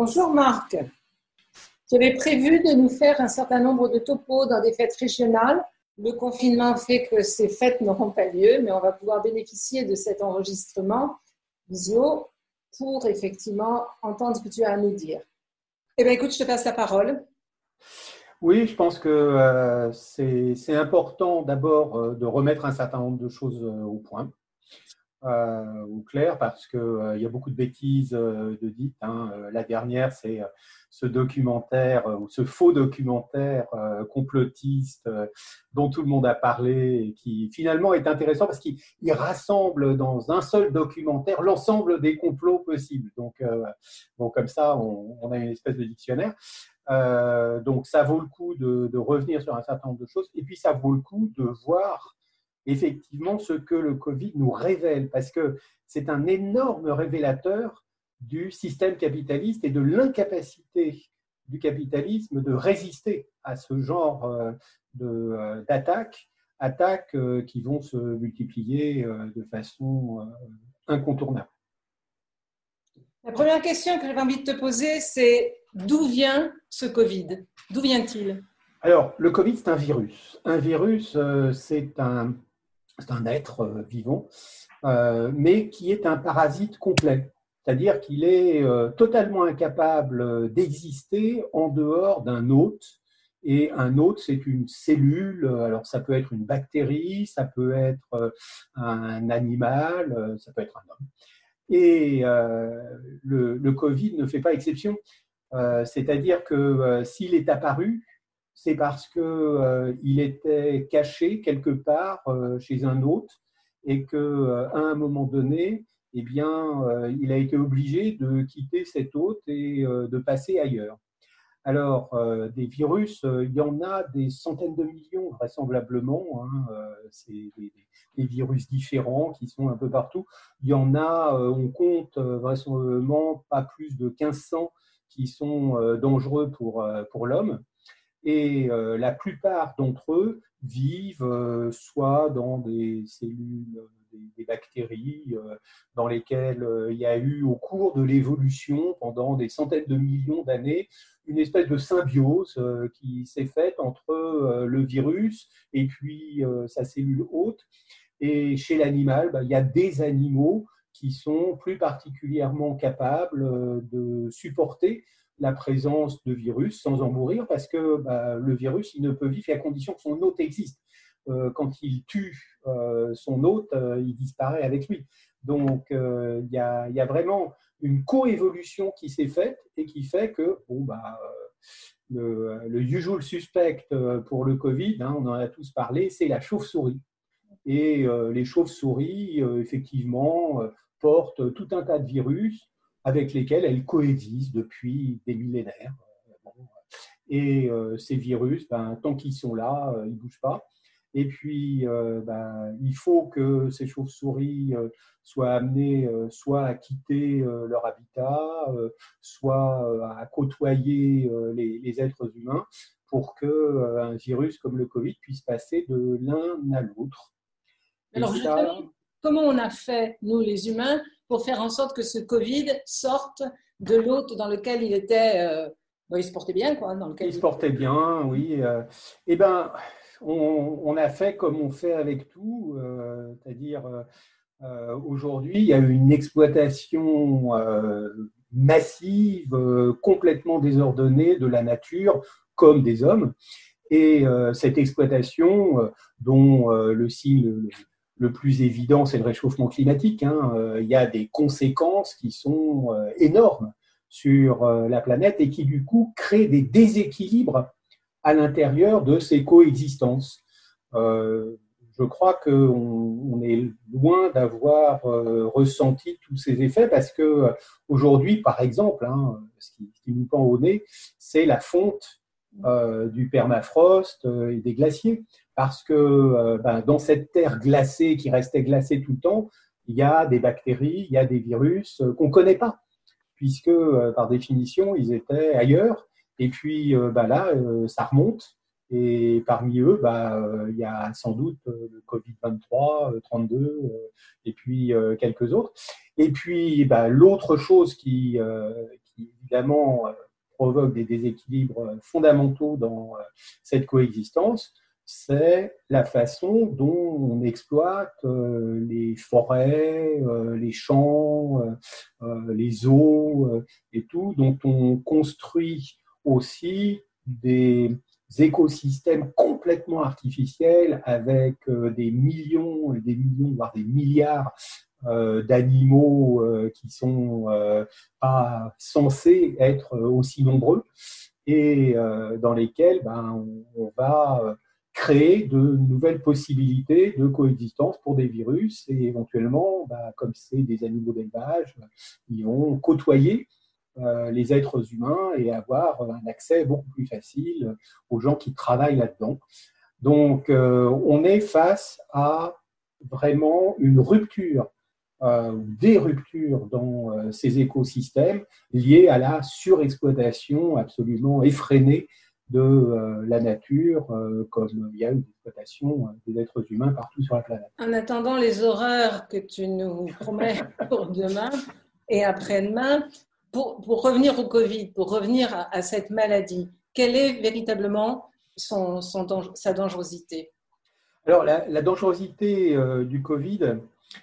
Bonjour Marc. Tu avais prévu de nous faire un certain nombre de topos dans des fêtes régionales. Le confinement fait que ces fêtes n'auront pas lieu, mais on va pouvoir bénéficier de cet enregistrement visio pour effectivement entendre ce que tu as à nous dire. Eh bien, écoute, je te passe la parole. Oui, je pense que c'est important d'abord de remettre un certain nombre de choses au point, au clair, parce qu'il y a beaucoup de bêtises de dites. La dernière, c'est ce documentaire ou ce faux documentaire complotiste dont tout le monde a parlé et qui finalement est intéressant parce qu'il rassemble dans un seul documentaire l'ensemble des complots possibles. Donc, comme ça, on a une espèce de dictionnaire. Donc, ça vaut le coup de revenir sur un certain nombre de choses. Et puis, ça vaut le coup de voir effectivement ce que le Covid nous révèle, parce que c'est un énorme révélateur du système capitaliste et de l'incapacité du capitalisme de résister à ce genre d'attaques qui vont se multiplier de façon incontournable. La première question que j'avais envie de te poser, c'est d'où vient ce Covid? D'où vient-il? Alors, le Covid, c'est un virus. Un virus, c'est un être vivant, mais qui est un parasite complet. C'est-à-dire qu'il est totalement incapable d'exister en dehors d'un hôte. Et un hôte, c'est une cellule. Alors, ça peut être une bactérie, ça peut être un animal, ça peut être un homme. Et le Covid ne fait pas exception. C'est-à-dire que s'il est apparu, c'est parce qu'il était caché quelque part chez un hôte et qu'à un moment donné, eh bien, il a été obligé de quitter cet hôte et de passer ailleurs. Alors, des virus, il y en a des centaines de millions vraisemblablement. C'est des virus différents qui sont un peu partout. Il y en a, on compte vraisemblablement pas plus de 1500 qui sont dangereux pour l'homme. Et la plupart d'entre eux vivent soit dans des cellules, des bactéries dans lesquelles il y a eu au cours de l'évolution pendant des centaines de millions d'années une espèce de symbiose qui s'est faite entre le virus et puis sa cellule hôte. Et chez l'animal, il y a des animaux qui sont plus particulièrement capables de supporter la présence de virus sans en mourir, parce que le virus, il ne peut vivre qu'à condition que son hôte existe. Quand il tue son hôte, il disparaît avec lui. Donc, il y a vraiment une coévolution qui s'est faite et qui fait que le usual suspect pour le Covid, on en a tous parlé, c'est la chauve-souris. Et les chauves-souris, effectivement, portent tout un tas de virus avec lesquels elles coexistent depuis des millénaires. Et ces virus, tant qu'ils sont là, ils ne bougent pas. Et puis, il faut que ces chauves-souris soient amenées soit à quitter leur habitat, soit à côtoyer les êtres humains pour qu'un virus comme le Covid puisse passer de l'un à l'autre. Alors justement, comment on a fait, nous les humains, pour faire en sorte que ce Covid sorte de l'hôte dans lequel il était, il se portait bien, quoi. Il se portait bien, oui. On a fait comme on fait avec tout, c'est-à-dire aujourd'hui, il y a eu une exploitation massive, complètement désordonnée de la nature comme des hommes. Et cette exploitation, dont le signe le plus évident, c'est le réchauffement climatique. Il y a des conséquences qui sont énormes sur la planète et qui, du coup, créent des déséquilibres à l'intérieur de ces coexistences. Je crois qu'on est loin d'avoir ressenti tous ces effets parce qu'aujourd'hui, par exemple, ce qui nous pend au nez, c'est la fonte du permafrost et des glaciers. Parce que dans cette terre glacée qui restait glacée tout le temps, il y a des bactéries, il y a des virus qu'on ne connaît pas, puisque par définition, ils étaient ailleurs. Et puis là, ça remonte. Et parmi eux, il y a sans doute le Covid-23, 32, et puis quelques autres. Et puis l'autre chose qui qui évidemment provoque des déséquilibres fondamentaux dans cette coexistence, c'est la façon dont on exploite les forêts, les champs, les eaux et tout, dont on construit aussi des écosystèmes complètement artificiels avec des millions et des millions, voire des milliards d'animaux qui sont pas censés être aussi nombreux et dans lesquels on va créer de nouvelles possibilités de coexistence pour des virus et éventuellement, comme c'est des animaux d'élevage, ils vont côtoyer les êtres humains et avoir un accès beaucoup plus facile aux gens qui travaillent là-dedans. Donc, on est face à vraiment une rupture, des ruptures dans ces écosystèmes liées à la surexploitation absolument effrénée de la nature, comme il y a une exploitation des êtres humains partout sur la planète. En attendant les horreurs que tu nous promets pour demain et après-demain, pour revenir au Covid, pour revenir à cette maladie, quelle est véritablement sa dangerosité? Alors, la dangerosité du Covid,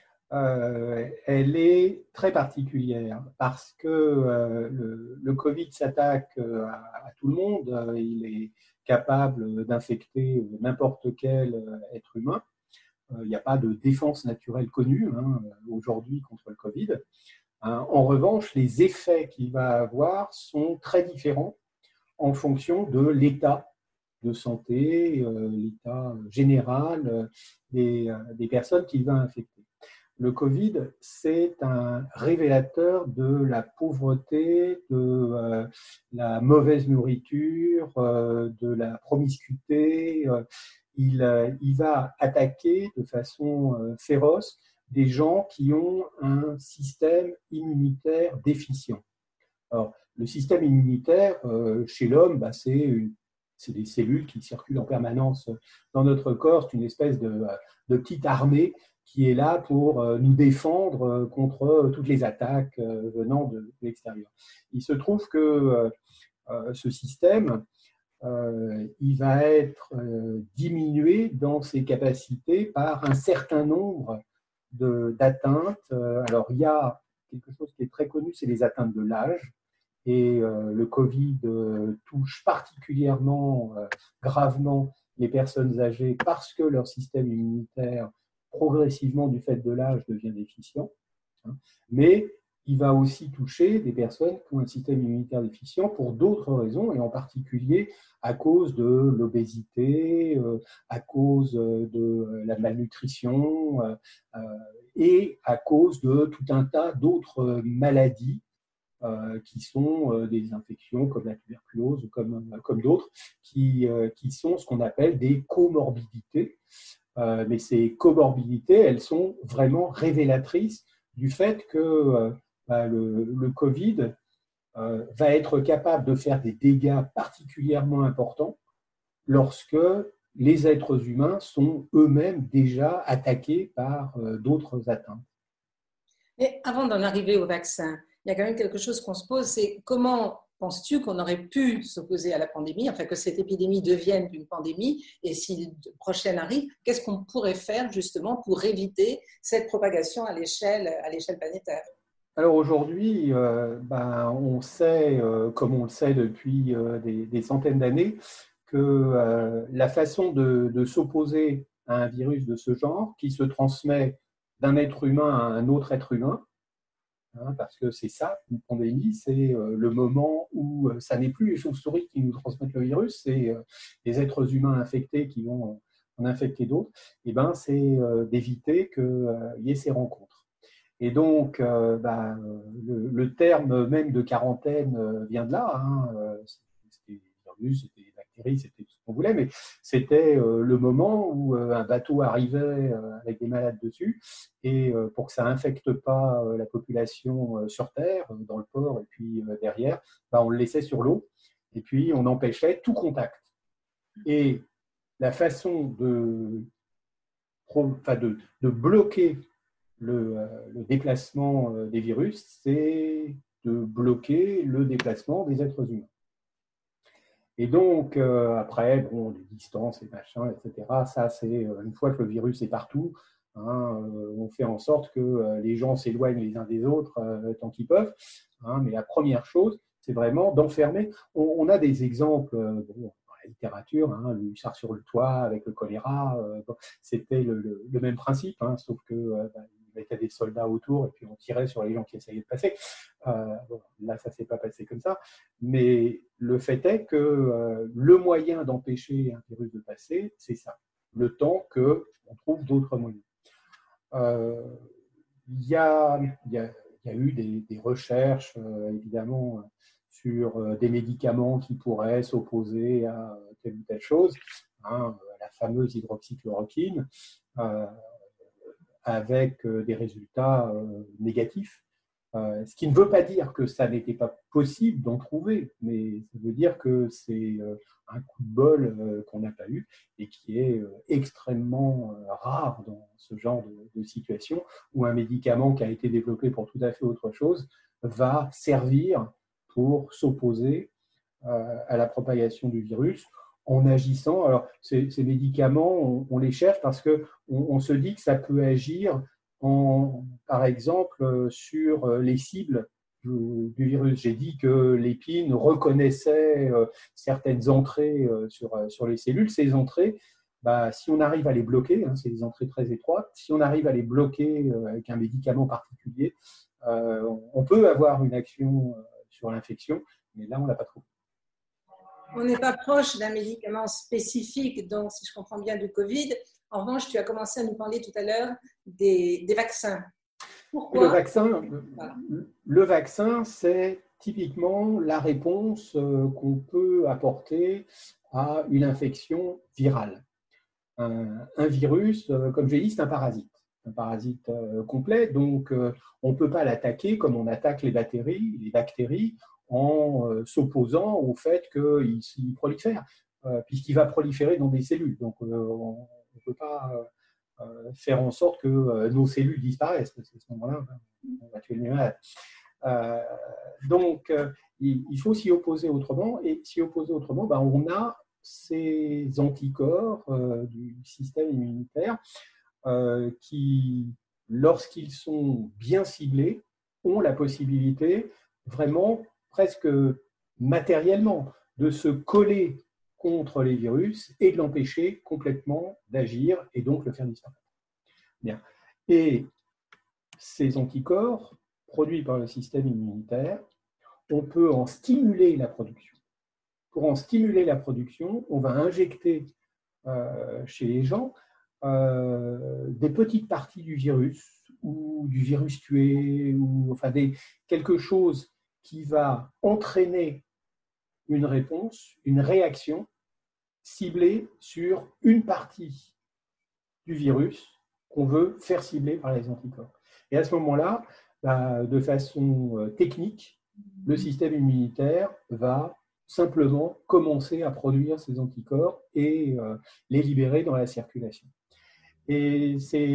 elle est très particulière parce que le Covid s'attaque à tout le monde. Il est capable d'infecter n'importe quel être humain. Il n'y a pas de défense naturelle connue aujourd'hui contre le Covid. En revanche, les effets qu'il va avoir sont très différents en fonction de l'état de santé, l'état général des personnes qu'il va infecter. Le Covid, c'est un révélateur de la pauvreté, de la mauvaise nourriture, de la promiscuité. Il va attaquer de façon féroce des gens qui ont un système immunitaire déficient. Alors, le système immunitaire, chez l'homme, c'est des cellules qui circulent en permanence dans notre corps. C'est une espèce de petite armée qui est là pour nous défendre contre toutes les attaques venant de l'extérieur. Il se trouve que ce système, il va être diminué dans ses capacités par un certain nombre d'atteintes. Alors, il y a quelque chose qui est très connu, c'est les atteintes de l'âge. Et le Covid touche particulièrement gravement les personnes âgées parce que leur système immunitaire, progressivement du fait de l'âge, devient déficient. Mais il va aussi toucher des personnes qui ont un système immunitaire déficient pour d'autres raisons, et en particulier à cause de l'obésité, à cause de la malnutrition et à cause de tout un tas d'autres maladies qui sont des infections comme la tuberculose ou comme d'autres, qui sont ce qu'on appelle des comorbidités. Mais ces comorbidités, elles sont vraiment révélatrices du fait que le Covid va être capable de faire des dégâts particulièrement importants lorsque les êtres humains sont eux-mêmes déjà attaqués par d'autres atteintes. Mais avant d'en arriver au vaccin, il y a quand même quelque chose qu'on se pose, c'est comment penses-tu qu'on aurait pu s'opposer à la pandémie, enfin que cette épidémie devienne une pandémie, et si la prochaine arrive, qu'est-ce qu'on pourrait faire justement pour éviter cette propagation à l'échelle planétaire? Alors aujourd'hui, on sait, comme on le sait depuis des centaines d'années, que la façon de s'opposer à un virus de ce genre, qui se transmet d'un être humain à un autre être humain, parce que c'est ça, une pandémie, c'est le moment où ça n'est plus les chauves-souris qui nous transmettent le virus, c'est les êtres humains infectés qui vont en infecter d'autres, et c'est d'éviter qu'il y ait ces rencontres. Et donc, le terme même de quarantaine vient de là. C'était des virus, c'était des bactéries, c'était tout ce qu'on voulait, mais c'était le moment où un bateau arrivait avec des malades dessus, et pour que ça n'infecte pas la population sur Terre, dans le port et puis derrière, on le laissait sur l'eau, et puis on empêchait tout contact. Et la façon de bloquer le déplacement des virus, c'est de bloquer le déplacement des êtres humains. Et donc, après, bon, les distances, les machins, etc., ça, c'est une fois que le virus est partout, hein, on fait en sorte que les gens s'éloignent les uns des autres tant qu'ils peuvent. Hein, mais la première chose, c'est vraiment d'enfermer. On a des exemples bon, dans la littérature, hein, le hussard sur le toit avec le choléra, bon, c'était le même principe, hein, sauf que il mettait des soldats autour et puis on tirait sur les gens qui essayaient de passer. Bon, là, ça ne s'est pas passé comme ça. Mais le fait est que le moyen d'empêcher un virus de passer, c'est ça, le temps qu'on trouve d'autres moyens. Il y a eu des recherches, évidemment, sur des médicaments qui pourraient s'opposer à telle ou telle chose, hein, la fameuse hydroxychloroquine, avec des résultats négatifs. Ce qui ne veut pas dire que ça n'était pas possible d'en trouver, mais ça veut dire que c'est un coup de bol qu'on n'a pas eu et qui est extrêmement rare dans ce genre de situation où un médicament qui a été développé pour tout à fait autre chose va servir pour s'opposer à la propagation du virus en agissant. Alors, ces médicaments, on les cherche parce qu'on se dit que ça peut agir par exemple, sur les cibles du virus. J'ai dit que l'épine reconnaissait certaines entrées sur les cellules. Ces entrées, si on arrive à les bloquer, hein, c'est des entrées très étroites, si on arrive à les bloquer avec un médicament particulier, on peut avoir une action sur l'infection, mais là, on ne l'a pas trouvé. On n'est pas proche d'un médicament spécifique, donc si je comprends bien, du Covid. En revanche, tu as commencé à nous parler tout à l'heure des vaccins. Pourquoi ? Le vaccin, c'est typiquement la réponse qu'on peut apporter à une infection virale. Un virus, comme j'ai dit, c'est un parasite complet, donc on ne peut pas l'attaquer comme on attaque les bactéries en s'opposant au fait qu'il prolifère, puisqu'il va proliférer dans des cellules. Donc on ne peut pas faire en sorte que nos cellules disparaissent, parce qu'à ce moment-là, on va tuer le malade. Donc il faut s'y opposer autrement, et s'y opposer autrement, on a ces anticorps du système immunitaire qui, lorsqu'ils sont bien ciblés, ont la possibilité vraiment presque matériellement de se coller contre les virus et de l'empêcher complètement d'agir et donc le faire disparaître. Bien. Et ces anticorps produits par le système immunitaire, on peut en stimuler la production. Pour en stimuler la production, on va injecter chez les gens des petites parties du virus ou du virus tué, ou enfin quelque chose qui va entraîner une réponse, une réaction ciblée sur une partie du virus qu'on veut faire cibler par les anticorps. Et à ce moment-là, de façon technique, le système immunitaire va simplement commencer à produire ces anticorps et les libérer dans la circulation. Et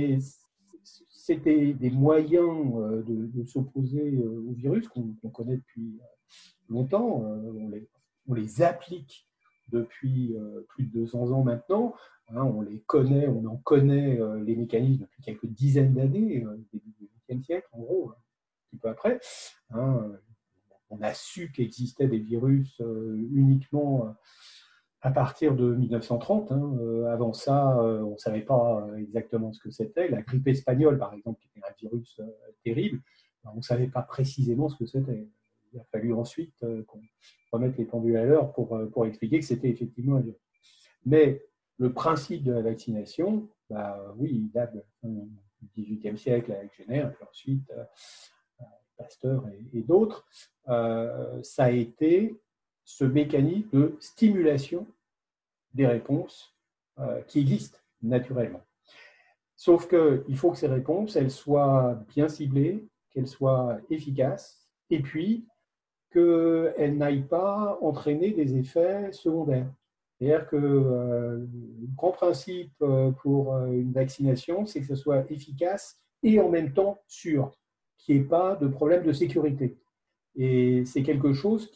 c'est des moyens de s'opposer au virus qu'on connaît depuis longtemps. On les applique depuis plus de 200 ans maintenant. Hein, on les connaît, on en connaît les mécanismes depuis quelques dizaines d'années, début du XXe siècle, en gros, un petit peu après. Hein, on a su qu'existaient des virus uniquement à partir de 1930. Hein. Avant ça, on ne savait pas exactement ce que c'était. La grippe espagnole, par exemple, qui était un virus terrible, on ne savait pas précisément ce que c'était. Il a fallu ensuite qu'on remette les pendules à l'heure pour expliquer que c'était effectivement un virus. Mais le principe de la vaccination, oui, il date du XVIIIe siècle avec Jenner, et puis ensuite Pasteur et d'autres. Ça a été ce mécanisme de stimulation des réponses qui existent naturellement. Sauf qu'il faut que ces réponses, elles soient bien ciblées, qu'elles soient efficaces, et puis qu'elles n'aillent pas entraîner des effets secondaires. C'est-à-dire que le grand principe pour une vaccination, c'est que ce soit efficace et en même temps sûr, qu'il n'y ait pas de problème de sécurité. Et c'est quelque chose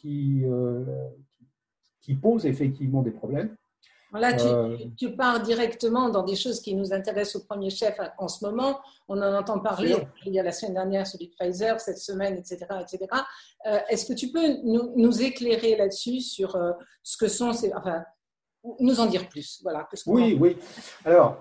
qui pose effectivement des problèmes. Là, tu pars directement dans des choses qui nous intéressent au premier chef en ce moment. On en entend parler. Il y a la semaine dernière celui de Pfizer, cette semaine, etc. etc. Est-ce que tu peux nous éclairer là-dessus sur ce que sont ces... Enfin, nous en dire plus. Voilà, oui. Alors,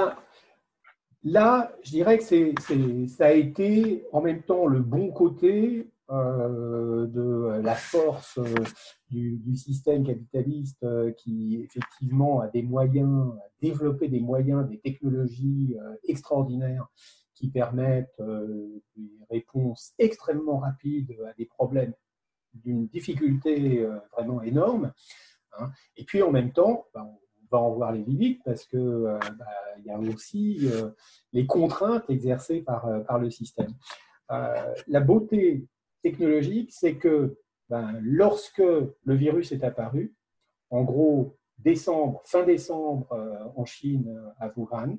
là, je dirais que ça a été en même temps le bon côté de la force du système capitaliste qui effectivement a des moyens, a développé des moyens, des technologies extraordinaires qui permettent des réponses extrêmement rapides à des problèmes d'une difficulté vraiment énorme. Hein. Et puis en même temps, on va en voir les limites parce que il y a aussi les contraintes exercées par le système. La beauté technologique, c'est que lorsque le virus est apparu, en gros fin décembre en Chine, à Wuhan,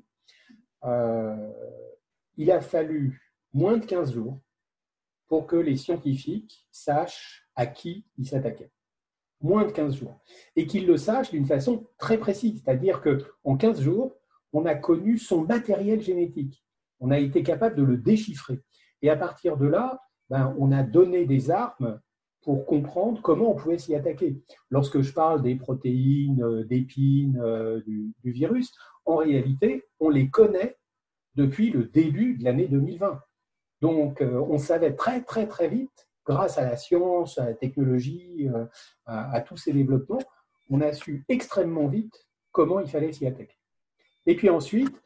il a fallu moins de 15 jours pour que les scientifiques sachent à qui ils s'attaquaient. Moins de 15 jours. Et qu'ils le sachent d'une façon très précise. C'est-à-dire qu'en 15 jours, on a connu son matériel génétique. On a été capable de le déchiffrer. Et à partir de là, on a donné des armes pour comprendre comment on pouvait s'y attaquer. Lorsque je parle des protéines, d'épines, du virus, en réalité, on les connaît depuis le début de l'année 2020. Donc, on savait très, très, très vite, grâce à la science, à la technologie, à tous ces développements, on a su extrêmement vite comment il fallait s'y attaquer. Et puis ensuite,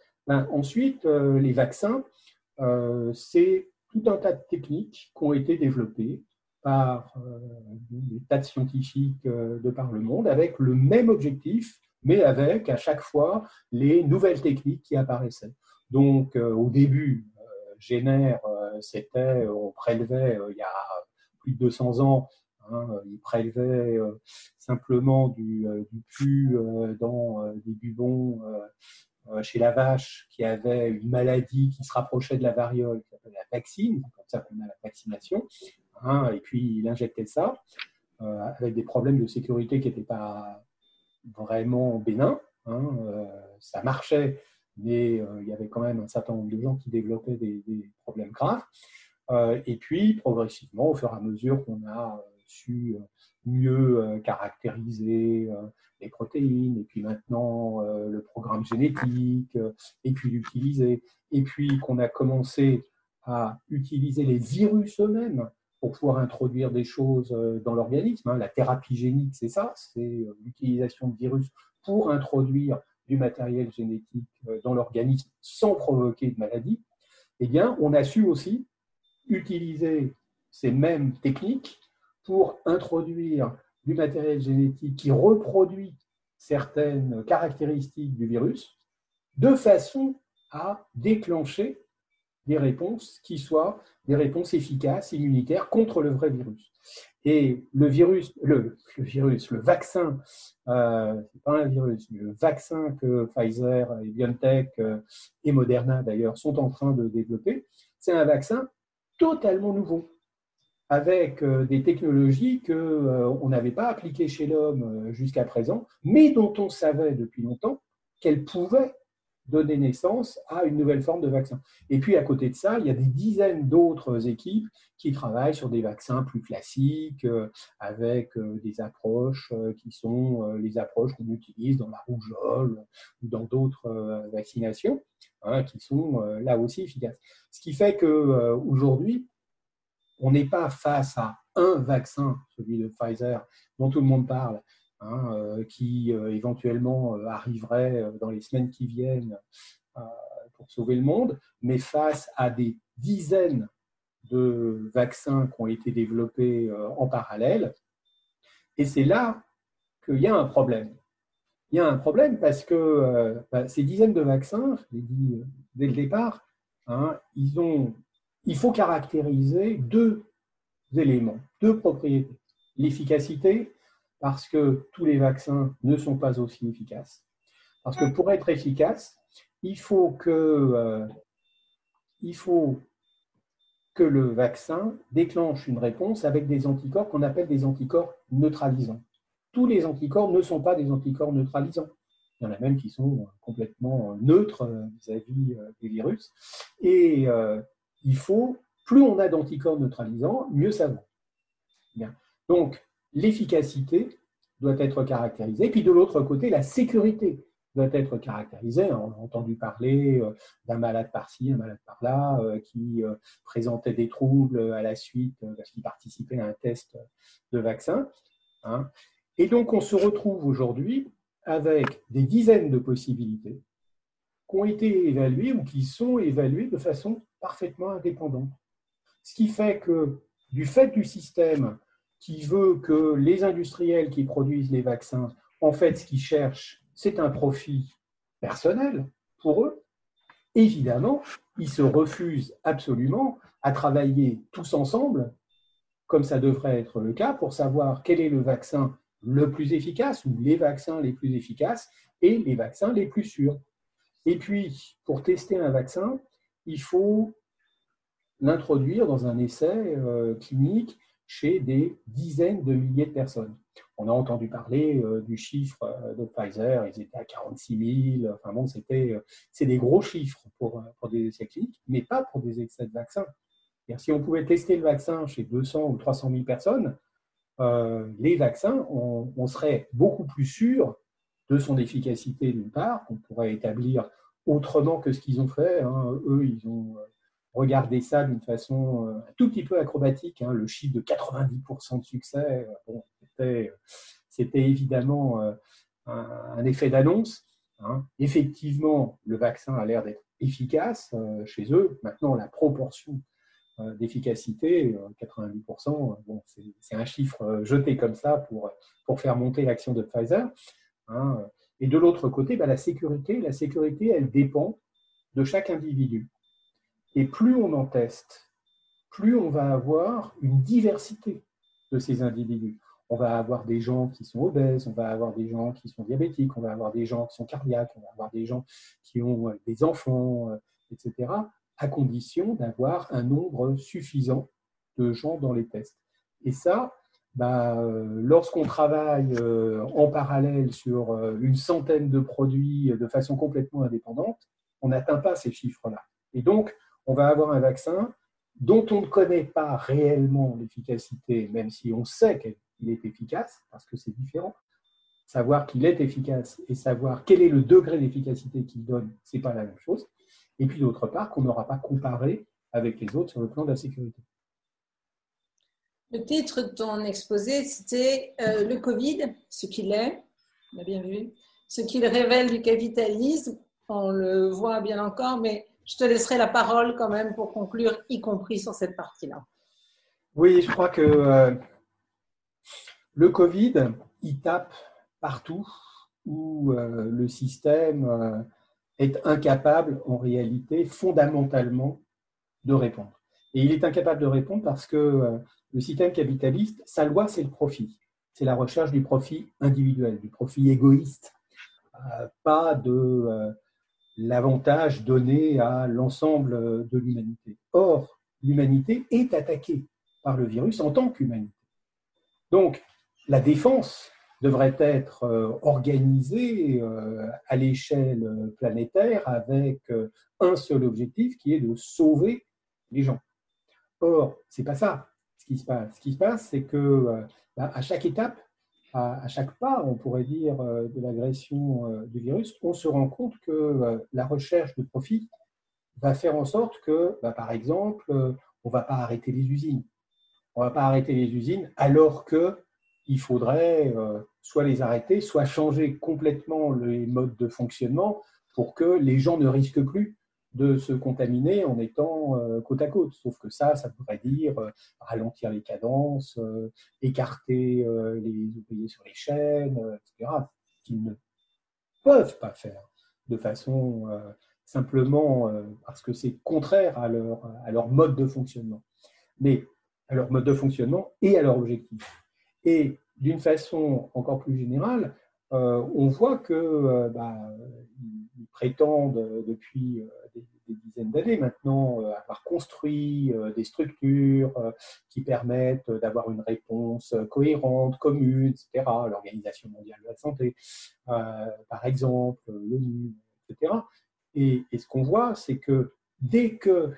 les vaccins, c'est tout un tas de techniques qui ont été développées par des tas de scientifiques de par le monde avec le même objectif, mais avec à chaque fois les nouvelles techniques qui apparaissaient. Donc, au début, Jenner, on prélevait il y a plus de 200 ans, il prélevait simplement du pus dans des bubons chez la vache qui avait une maladie qui se rapprochait de la variole, qui s'appelle la vaccine, c'est comme ça qu'on a la vaccination, et puis il injectait ça avec des problèmes de sécurité qui n'étaient pas vraiment bénins. Ça marchait, mais il y avait quand même un certain nombre de gens qui développaient des problèmes graves. Et puis, progressivement, au fur et à mesure qu'on a su mieux caractériser les protéines, et puis maintenant le programme génétique, et puis l'utiliser, et puis qu'on a commencé à utiliser les virus eux-mêmes pour pouvoir introduire des choses dans l'organisme. La thérapie génique, c'est ça, c'est l'utilisation de virus pour introduire du matériel génétique dans l'organisme sans provoquer de maladie. Eh bien, on a su aussi utiliser ces mêmes techniques pour introduire du matériel génétique qui reproduit certaines caractéristiques du virus de façon à déclencher des réponses qui soient des réponses efficaces, immunitaires contre le vrai virus. Et le vaccin, c'est pas un virus, mais le vaccin que Pfizer et BioNTech et Moderna d'ailleurs sont en train de développer, c'est un vaccin totalement nouveau, avec des technologies qu'on n'avait pas appliquées chez l'homme jusqu'à présent, mais dont on savait depuis longtemps qu'elles pouvaient donner naissance à une nouvelle forme de vaccin. Et puis à côté de ça, il y a des dizaines d'autres équipes qui travaillent sur des vaccins plus classiques, avec des approches qui sont les approches qu'on utilise dans la rougeole ou dans d'autres vaccinations, qui sont là aussi efficaces. Ce qui fait qu'aujourd'hui, on n'est pas face à un vaccin, celui de Pfizer, dont tout le monde parle, qui éventuellement arriverait dans les semaines qui viennent pour sauver le monde, mais face à des dizaines de vaccins qui ont été développés en parallèle. Et c'est là qu'il y a un problème. Il y a un problème parce que ces dizaines de vaccins, je l'ai dit dès le départ, il faut caractériser deux éléments, deux propriétés. L'efficacité, parce que tous les vaccins ne sont pas aussi efficaces. Parce que pour être efficace, il faut que le vaccin déclenche une réponse avec des anticorps qu'on appelle des anticorps neutralisants. Tous les anticorps ne sont pas des anticorps neutralisants. Il y en a même qui sont complètement neutres vis-à-vis des virus. Et il faut, plus on a d'anticorps neutralisants, mieux ça va. Bien. Donc, l'efficacité doit être caractérisée. Et puis de l'autre côté, la sécurité doit être caractérisée. On a entendu parler d'un malade par-ci, un malade par-là, qui présentait des troubles à la suite parce qu'il participait à un test de vaccin. Hein. Et donc, on se retrouve aujourd'hui avec des dizaines de possibilités qui ont été évaluées ou qui sont évaluées de façon parfaitement indépendante. Ce qui fait que, du fait du système qui veut que les industriels qui produisent les vaccins, en fait, ce qu'ils cherchent, c'est un profit personnel pour eux. Évidemment, ils se refusent absolument à travailler tous ensemble, comme ça devrait être le cas, pour savoir quel est le vaccin le plus efficace ou les vaccins les plus efficaces et les vaccins les plus sûrs. Et puis, pour tester un vaccin, il faut l'introduire dans un essai clinique chez des dizaines de milliers de personnes. On a entendu parler du chiffre de Pfizer, ils étaient à 46 000, enfin bon, c'est des gros chiffres pour des essais cliniques, mais pas pour des essais de vaccins. Si on pouvait tester le vaccin chez 200 ou 300 000 personnes, les vaccins, on serait beaucoup plus sûr de son efficacité d'une part, qu'on pourrait établir autrement que ce qu'ils ont fait. Hein. Eux, ils ont regardé ça d'une façon un tout petit peu acrobatique. Hein. Le chiffre de 90% de succès, bon, c'était évidemment un effet d'annonce. Hein. Effectivement, le vaccin a l'air d'être efficace chez eux. Maintenant, la proportion d'efficacité, 90%, bon, c'est un chiffre jeté comme ça pour faire monter l'action de Pfizer. Hein. Et de l'autre côté, la sécurité, elle dépend de chaque individu. Et plus on en teste, plus on va avoir une diversité de ces individus. On va avoir des gens qui sont obèses, on va avoir des gens qui sont diabétiques, on va avoir des gens qui sont cardiaques, on va avoir des gens qui ont des enfants, etc., à condition d'avoir un nombre suffisant de gens dans les tests. Et ça, lorsqu'on travaille en parallèle sur une centaine de produits de façon complètement indépendante, on n'atteint pas ces chiffres-là. Et donc, on va avoir un vaccin dont on ne connaît pas réellement l'efficacité, même si on sait qu'il est efficace, parce que c'est différent. Savoir qu'il est efficace et savoir quel est le degré d'efficacité qu'il donne, ce n'est pas la même chose. Et puis d'autre part, qu'on n'aura pas comparé avec les autres sur le plan de la sécurité. Le titre de ton exposé, c'était le Covid, ce qu'il est, on a bien vu, ce qu'il révèle du capitalisme, on le voit bien encore, mais je te laisserai la parole quand même pour conclure, y compris sur cette partie-là. Oui, je crois que le Covid, il tape partout où le système est incapable, en réalité, fondamentalement, de répondre. Et il est incapable de répondre parce que le système capitaliste, sa loi, c'est le profit. C'est la recherche du profit individuel, du profit égoïste, pas de l'avantage donné à l'ensemble de l'humanité. Or, l'humanité est attaquée par le virus en tant qu'humanité. Donc, la défense devrait être organisée à l'échelle planétaire avec un seul objectif qui est de sauver les gens. Or, ce n'est pas ça ce qui se passe. Ce qui se passe, c'est que à chaque étape, à chaque pas, on pourrait dire, de l'agression du virus, on se rend compte que la recherche de profit va faire en sorte que, par exemple, on ne va pas arrêter les usines. On ne va pas arrêter les usines alors qu'il faudrait soit les arrêter, soit changer complètement les modes de fonctionnement pour que les gens ne risquent plus de se contaminer en étant côte à côte. Sauf que ça pourrait dire ralentir les cadences, écarter les ouvriers sur les chaînes, etc., qu'ils ne peuvent pas faire de façon simplement parce que c'est contraire à leur mode de fonctionnement. Mais à leur mode de fonctionnement et à leur objectif. Et d'une façon encore plus générale, on voit qu'ils prétendent depuis des dizaine d'années maintenant, avoir construit des structures qui permettent d'avoir une réponse cohérente, commune, etc. L'Organisation mondiale de la santé, par exemple, l'ONU, etc. Et ce qu'on voit, c'est que dès que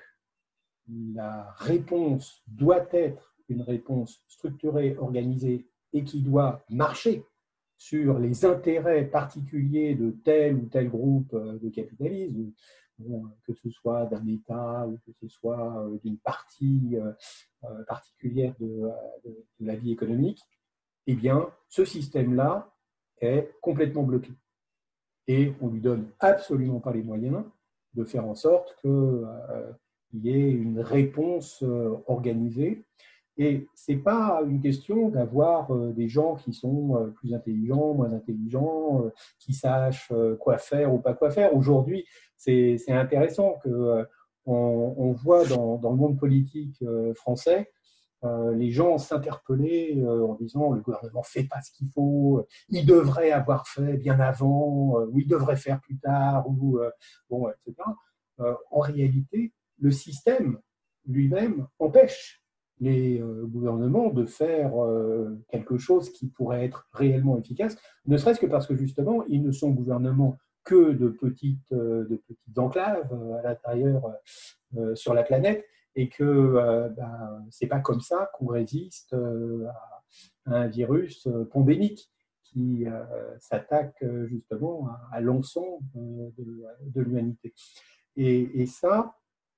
la réponse doit être une réponse structurée, organisée et qui doit marcher sur les intérêts particuliers de tel ou tel groupe de capitalistes, que ce soit d'un État ou que ce soit d'une partie particulière de la vie économique, eh bien, ce système-là est complètement bloqué. Et on ne lui donne absolument pas les moyens de faire en sorte qu'il y ait une réponse organisée. Et ce n'est pas une question d'avoir des gens qui sont plus intelligents, moins intelligents, qui sachent quoi faire ou pas quoi faire. Aujourd'hui, c'est intéressant qu'on voit dans le monde politique français les gens s'interpeller en disant le gouvernement ne fait pas ce qu'il faut, il devrait avoir fait bien avant, ou il devrait faire plus tard, ou, bon, etc. En réalité, le système lui-même empêche les gouvernements de faire quelque chose qui pourrait être réellement efficace, ne serait-ce que parce que justement, ils ne sont gouvernements que de petites enclaves à l'intérieur sur la planète, et que c'est pas comme ça qu'on résiste à un virus pandémique qui s'attaque justement à l'ensemble de l'humanité. Et ça,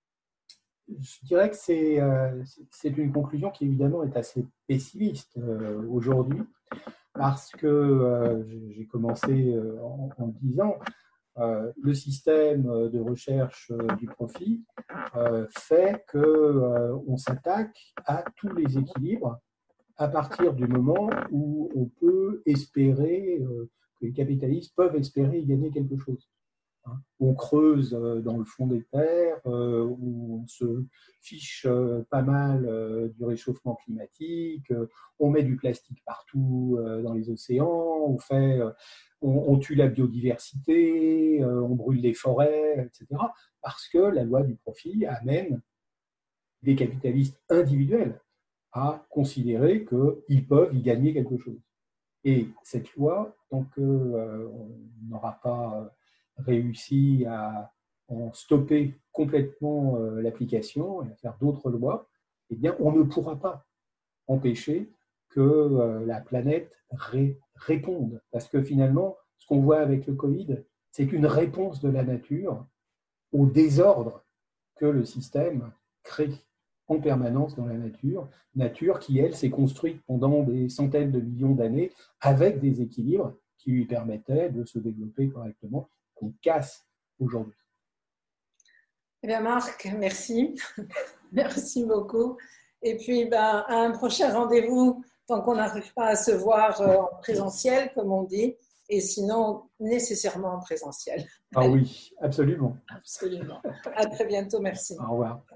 je dirais que c'est une conclusion qui évidemment est assez pessimiste aujourd'hui, parce que j'ai commencé en disant le système de recherche du profit fait qu'on s'attaque à tous les équilibres à partir du moment où on peut espérer, que les capitalistes peuvent espérer y gagner quelque chose. On creuse dans le fond des terres, on se fiche pas mal du réchauffement climatique, on met du plastique partout dans les océans, on tue la biodiversité, on brûle les forêts, etc. Parce que la loi du profit amène des capitalistes individuels à considérer qu'ils peuvent y gagner quelque chose. Et cette loi, tant qu'on n'aura pas réussi à en stopper complètement l'application et à faire d'autres lois, eh bien, on ne pourra pas empêcher que la planète réponde. Parce que finalement, ce qu'on voit avec le Covid, c'est qu'une réponse de la nature au désordre que le système crée en permanence dans la nature qui, elle, s'est construite pendant des centaines de millions d'années avec des équilibres qui lui permettaient de se développer correctement, qu'on casse aujourd'hui. Eh bien, Marc, merci. Merci beaucoup. Et puis, à un prochain rendez-vous, tant qu'on n'arrive pas à se voir en présentiel, comme on dit, et sinon, nécessairement en présentiel. Ah oui, absolument. Absolument. À très bientôt. Merci. Au revoir.